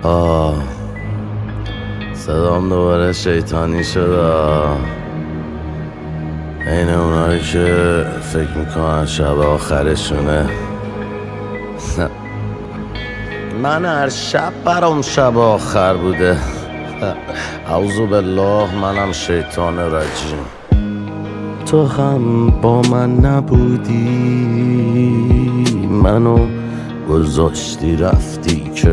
آه صدام دوباره شیطانی شده. این اونایی که فکر میکنن شب آخرشونه. من هر شب برام شب آخر بوده. اعوذ بالله، منم شیطان رجیم. تو هم با من نبودی، منو گذاشتی رفتی که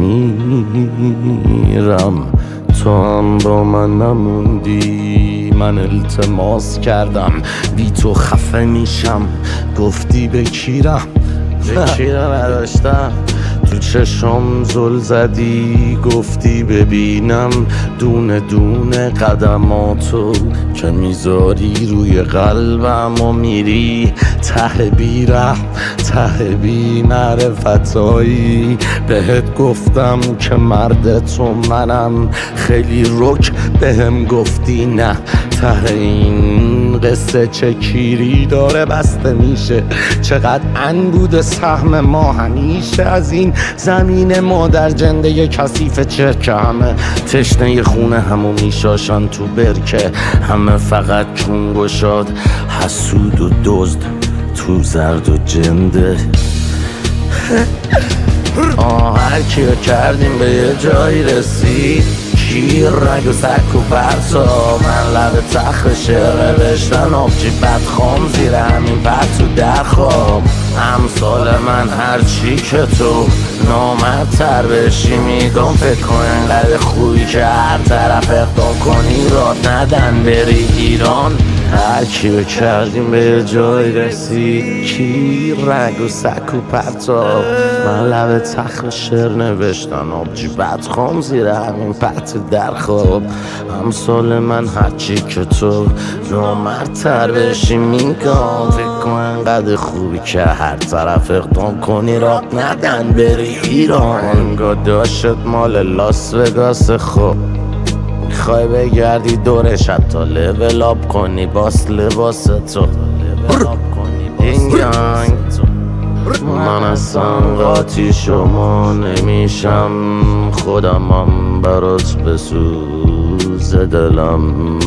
بمیرم. تو هم با من نموندی، من التماس کردم بی تو خفه میشم، گفتی بکیرم نداشتم. تو چشم زل زدی، گفتی ببینم دونه دونه قدماتو که میذاری روی قلبم و میری ته بی رحم ته بی معرفتایی. بهت گفتم که مرد تو منم، خیلی رک بهم گفتی نه. ته این قصه چه کیری داره بسته میشه، چقدر انبوده سهم ما همیشه از این زمین مادر جنده کثیف چرکه. همه تشنه خونه همو میشاشن تو برکه، همه فقط چون گشاد حسود و دزد تو زرد و جنده. هر کیو کردیم به یه جایی رسید، کیر رگ و سک و پرتا. من لب تخت شعر نوشتن آبجی بدخوام زیر همین پرت تو در خواب. امثال من هرچی که تو نامرتر بشی میگم. فکر کن انقدر خوبی که هر طرف اقدام کنی راد ندن بری ایران. هر کیو کردیم به یه جای رسید، کی رگ و سک و پرتا. من لب تخت شعر نوشتن آبجی بدخوام زیر همین پرت در خواب. امثال من هرچی که تو نامرتر بشی میگم. فکر کن انقدر خوبی که هر طرف اقدام کنی راه ندن بری ایران. انگار داشت مال لاس وگاس. خب میخوای بگردی دورش حتی لول آپ کنی باس لباس تو. این گنگ من اصلا قاطی شما نمیشم، خودمم برات بسوز دلم.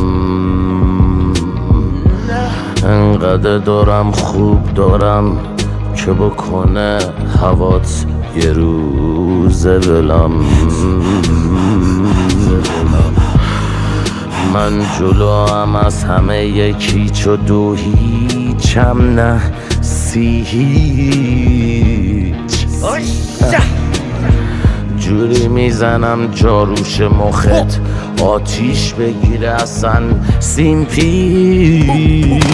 انقدر دارم خوب دارم که بکنه هوات یه روز ولم. من جلو هم از همه یکی چو دو هیچم نه سی هیچ. جوری میزنم جاروش مخت آتیش بگیره اصلا سیم پیچ.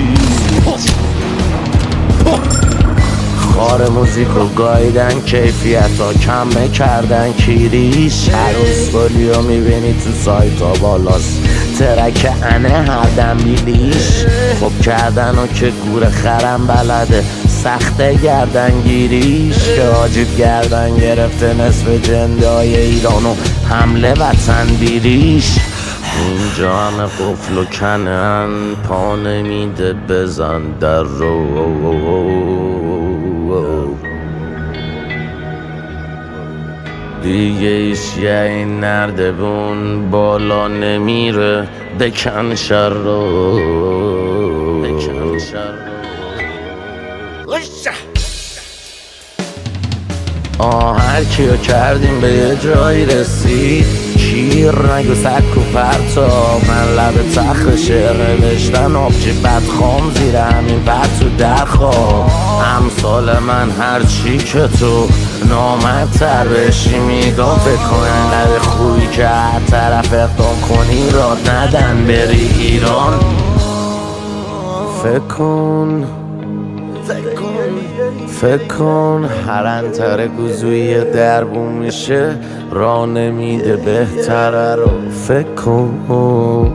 خار موزیکو گایدن کیفیت ها کمه کردن کیریش. عروس گلیو میبینی تو سایت ها بالاست، ترک انه هر دنبیلیش. خب کردن و که گور خرم بلده، سخته گردن گیریش. که عاجب گردن گرفته نصف جنده های ایرانو حمله وطن بیریش. اینجا همه قفل و کنن، پا نمیده بزن در رو. دیگه ایش یه این نردبون بالا نمیره، بکن شر رو. هر کیو کردیم به یه جایی رسید، کیر رگ و سک و پرتا. من لب تخت شعر نوشتن آبجی بدخوام زیر همین پرت تو در خواب. امثال من هرچی که تو نامرتر بشی میگم. فکر کن انقدر خوبی که هر طرف اقدام کنی راد ندن بری ایران. فکر کن هر انتر گوزوی دربون میشه، راه نمیده بهتره رو. فکر کن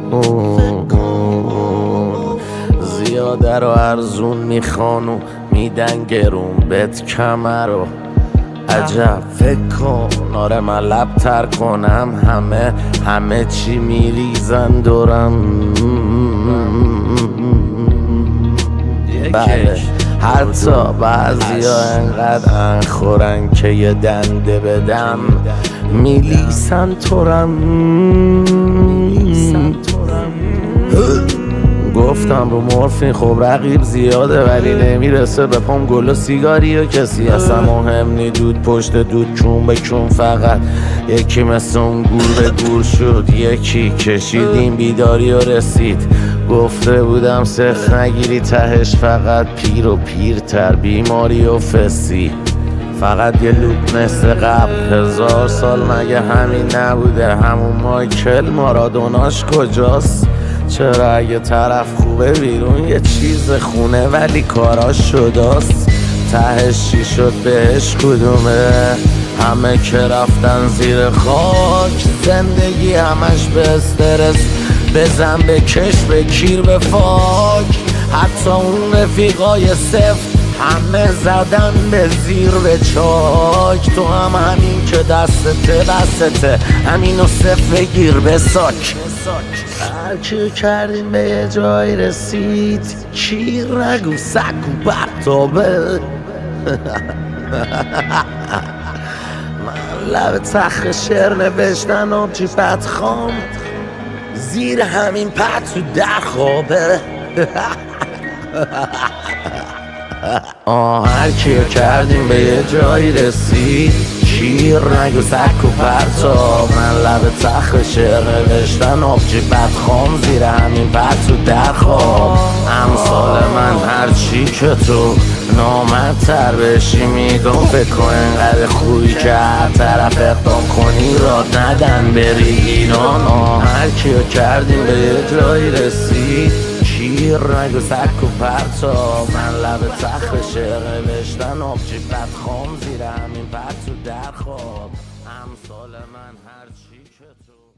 زیاده رو ارزون میخوان و میدن گرون بهت کمه رو. عجب فکر کن آره من لب تر کنم، همه چی میریزن دورم. بله حتی بعضیا انقدر انخورن که یه دنده بدم میلیسن تورم. گفتم رو مورفین خب رقیب زیاده ولی نمیرسه به پام گل و سیگاری و کسی اصلا مهم نی. دود پشت دود چون به چون فقط یکی مثل اون گور به گور شد، یکی کشیدیم بیداری و رسید. گفته بودم سخت نگیری تهش فقط پیر و پیرتر بیماری و فسی. فقط یه لوپ مثل قبل 1000 سال مگه همین نبوده؟ همون مایکل مارادوناش کجاست؟ چرا اگه طرف خوبه بیرون یه چیز خونه ولی کاراش شداست؟ تهش چی شد بهش کدومه؟ همه که رفتن زیر خاک، زندگی همش به استرس، بزن به کش به کیر به فاک. حتی اون رفیقای سفت همه زدن به زیر به چاک. تو هم همین که دستته بسته همینو صف بگیر به ساک. هرچی کردیم به یه جای رسید، کیر نگو سکو برتابه. من لب تخت شعر نوشتن آبجی بدخام، زیر همین پت تو در خوابه. هر کیو کردیم به یه جایی رسید، شیر نگو سک و پرتا. من لب تخت شعر نوشتن آبجی بدخام، زیر همین پت تو در خواب. امثال من هرچی که تو نامدتر بشی میگم فکر کن انقدر خوبی که هر طرف اقدام کنی راد ندن بری ایران. هر کیو کردیم به یه جایی رسید، شیر نگو سک و پرتا. من لب تخت شعر نوشتن آبجی بدخام، زیر همین پت تو در خواب. امثال من هرچی که تو